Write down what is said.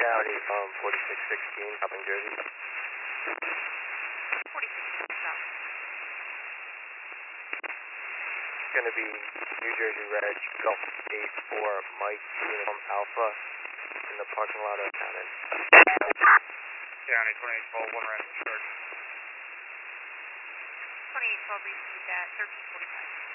County, 4616, up in Jersey. 4616 south. It's going to be New Jersey Reg, Gulf 84, Mike, Uniform Alpha, in the parking lot of Cannon. County 2812, 1 random short. 2812 received at 1345.